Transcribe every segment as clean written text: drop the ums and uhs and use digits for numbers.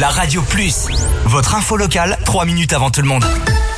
la Radio Plus. Votre info locale, 3 minutes avant tout le monde.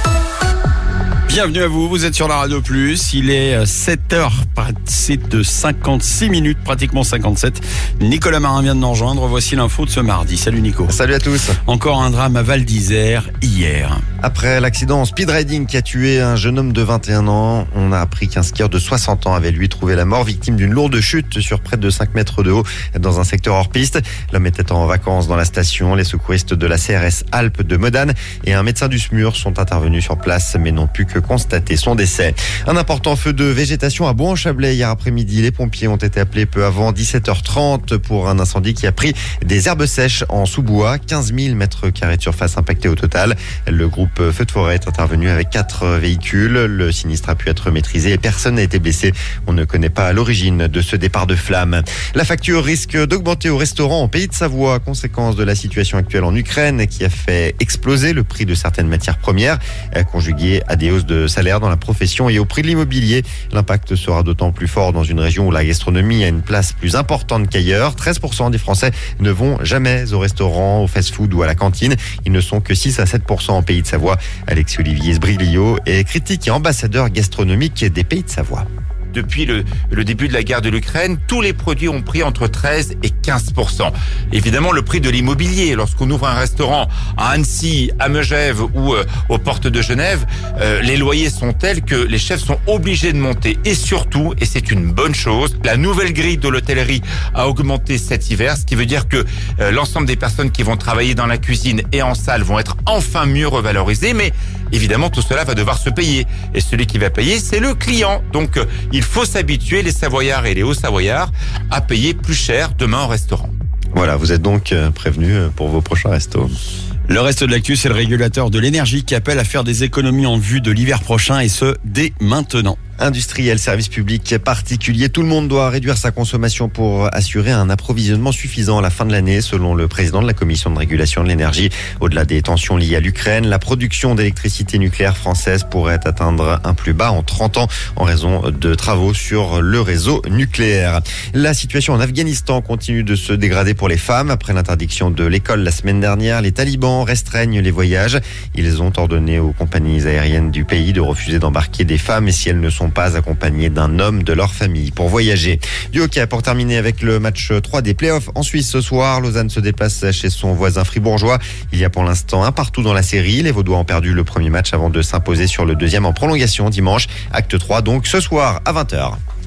Bienvenue à vous, vous êtes sur la Radio Plus, il est 7h passé de 56 minutes, pratiquement 57. Nicolas Marin vient de nous rejoindre, voici l'info de ce mardi. Salut Nico. Salut à tous. Encore un drame à Val d'Isère hier. Après l'accident en speed riding qui a tué un jeune homme de 21 ans, on a appris qu'un skieur de 60 ans avait lui trouvé la mort, victime d'une lourde chute sur près de 5 mètres de haut dans un secteur hors piste. L'homme était en vacances dans la station, les secouristes de la CRS Alpes de Modane et un médecin du SMUR sont intervenus sur place mais n'ont pu que constater son décès. Un important feu de végétation à Bois-en-Chablais hier après-midi. Les pompiers ont été appelés peu avant 17h30 pour un incendie qui a pris des herbes sèches en sous-bois. 15 000 mètres carrés de surface impactés au total. Le groupe Feu de Forêt est intervenu avec 4 véhicules. Le sinistre a pu être maîtrisé et personne n'a été blessé. On ne connaît pas l'origine de ce départ de flamme. La facture risque d'augmenter au restaurant en Pays de Savoie, conséquence de la situation actuelle en Ukraine qui a fait exploser le prix de certaines matières premières, conjugué à des hausses de salaire dans la profession et au prix de l'immobilier. L'impact sera d'autant plus fort dans une région où la gastronomie a une place plus importante qu'ailleurs. 13% des Français ne vont jamais au restaurant, au fast-food ou à la cantine. Ils ne sont que 6 à 7% en Pays de Savoie. Alexis-Olivier Sbriglio est critique et ambassadeur gastronomique des Pays de Savoie. Depuis le début de la guerre de l'Ukraine, tous les produits ont pris entre 13 et 15%. Évidemment, le prix de l'immobilier, lorsqu'on ouvre un restaurant à Annecy, à Megève ou aux portes de Genève, les loyers sont tels que les chefs sont obligés de monter. Et surtout, et c'est une bonne chose, la nouvelle grille de l'hôtellerie a augmenté cet hiver, ce qui veut dire que l'ensemble des personnes qui vont travailler dans la cuisine et en salle vont être enfin mieux revalorisées. Mais évidemment, tout cela va devoir se payer. Et celui qui va payer, c'est le client. Donc, il faut s'habituer, les Savoyards et les Hauts-Savoyards, à payer plus cher demain au restaurant. Voilà, vous êtes donc prévenus pour vos prochains restos. Le reste de l'actu, c'est le régulateur de l'énergie qui appelle à faire des économies en vue de l'hiver prochain et ce, dès maintenant. Industriels, services publics, particuliers, tout le monde doit réduire sa consommation pour assurer un approvisionnement suffisant à la fin de l'année, selon le président de la Commission de régulation de l'énergie. Au-delà des tensions liées à l'Ukraine, la production d'électricité nucléaire française pourrait atteindre un plus bas en 30 ans en raison de travaux sur le réseau nucléaire. La situation en Afghanistan continue de se dégrader pour les femmes. Après l'interdiction de l'école la semaine dernière, les talibans restreignent les voyages. Ils ont ordonné aux compagnies aériennes du pays de refuser d'embarquer des femmes et si elles ne sont pas accompagnés d'un homme de leur famille pour voyager. Du hockey pour terminer avec le match 3 des playoffs en Suisse ce soir. Lausanne se déplace chez son voisin fribourgeois. Il y a pour l'instant un partout dans la série. Les Vaudois ont perdu le premier match avant de s'imposer sur le deuxième en prolongation dimanche. Acte 3 donc ce soir à 20h.